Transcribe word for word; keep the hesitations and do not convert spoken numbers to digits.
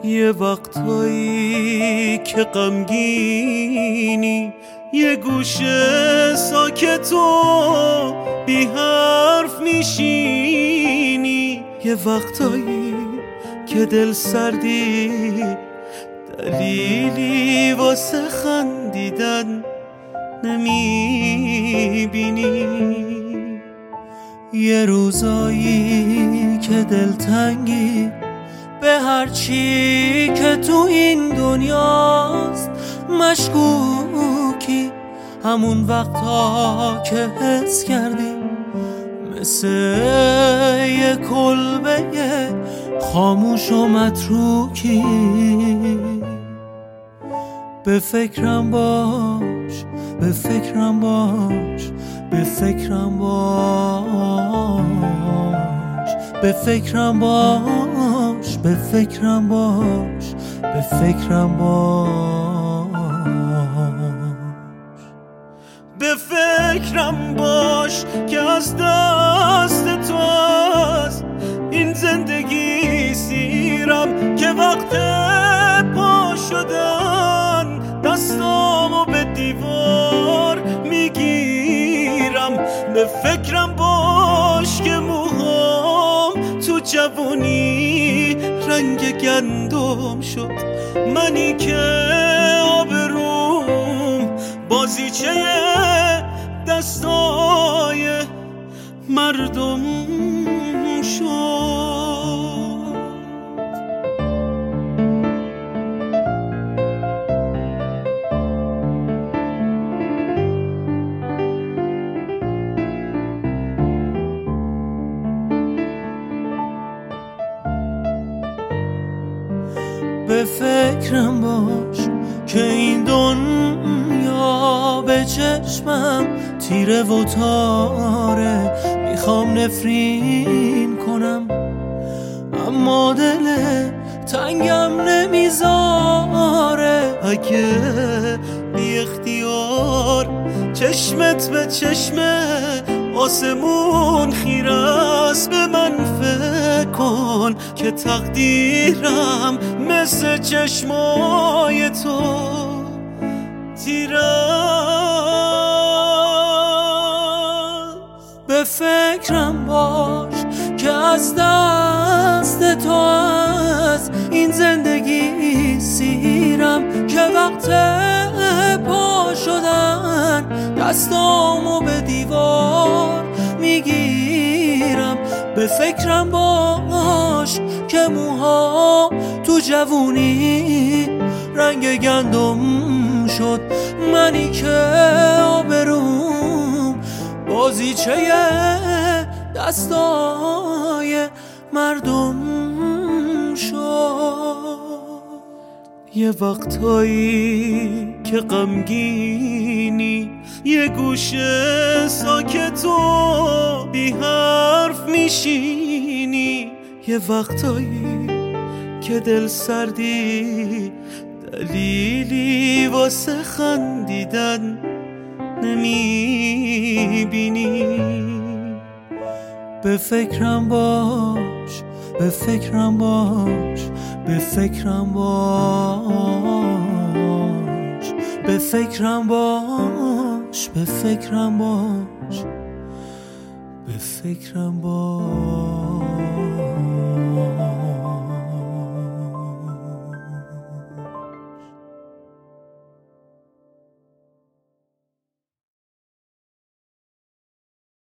یه وقتایی که غمگینی، یه گوشه ساکت و بی حرف میشینی، یه وقتایی که دل سردی، دلیلی واسه خندیدن نمیبینی. یه روزایی که دلتنگی به هر چی که تو این دنیاست، مشکوکی همون وقتا که حس کردی مثل یه کلبه خاموش و متروکی. به فکرم باش، به فکرم باش، به فکرم باش، به فکرم باش، به فکرم باش، به فکرم باش، به فکرم باش که از دست تو است این زندگی سیرم، که وقت پا شدن دستامو به دیوار میگیرم. به فکرم باش که موهام تو جوانی رنگ گندم شد، منی که آبروم بازیچه دستای مردم شد. به فکرم باش که این دنیا به چشمم تیره و تاره، میخوام نفرین کنم اما دل تنگم نمیذاره. اگه بی اختیار چشمت به چشم آسمون خیره است، به من فکر کن که تقدیرم مثل چشمای تو تیره است. به فکرم باش که از دست تو از این زندگی سیرم، که وقت پا شدن دستامو به دیوار میگیرم. به فکرم باش که موها تو جوونی رنگ گندم شد، منی که آبروم بازیچه دستای مردم شد. یه وقتایی که غمگینی، یه گوشه ساکت و بی حرف میشینی، یه وقتایی که دل سردی، دلیلی واسه خندیدن نمیبینی. به فکرم باش، به فکرم باش، به فکرم باش، به فکرم باش، به فکرم باش، به فکرم باش.